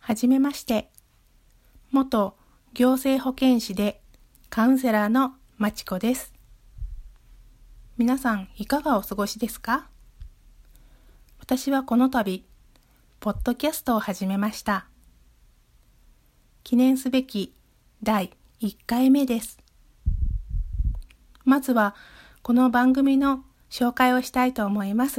はじめまして。元行政保健師でカウンセラーのまちこです。皆さんいかがお過ごしですか？私はこの度、ポッドキャストを始めました。記念すべき第1回目です。まずはこの番組の紹介をしたいと思います。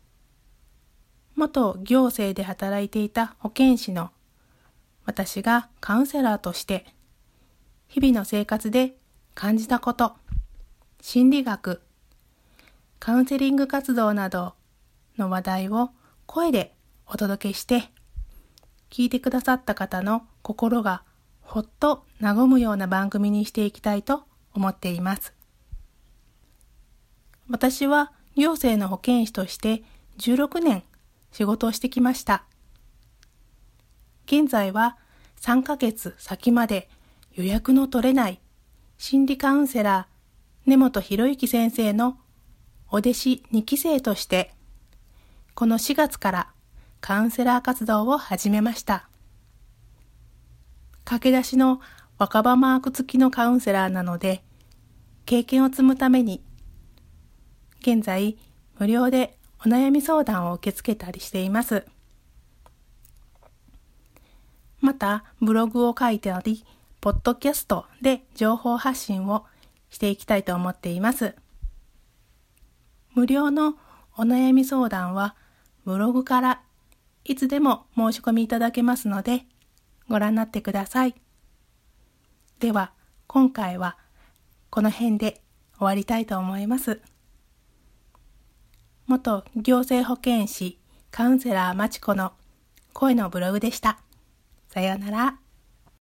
元行政で働いていた保健師の私がカウンセラーとして日々の生活で感じたこと、心理学、カウンセリング活動などの話題を声でお届けして聞いてくださった方の心がほっと和むような番組にしていきたいと思っています。私は行政の保健師として16年仕事をしてきました。現在は3ヶ月先まで予約の取れない心理カウンセラー根本博之先生のお弟子2期生としてこの4月からカウンセラー活動を始めました。駆け出しの若葉マーク付きのカウンセラーなので経験を積むために現在無料でお悩み相談を受け付けたりしています。またブログを書いたり、ポッドキャストで情報発信をしていきたいと思っています。無料のお悩み相談はブログからいつでも申し込みいただけますのでご覧になってください。では今回はこの辺で終わりたいと思います。元行政保健師カウンセラーまちこの声のブログでした。さようなら。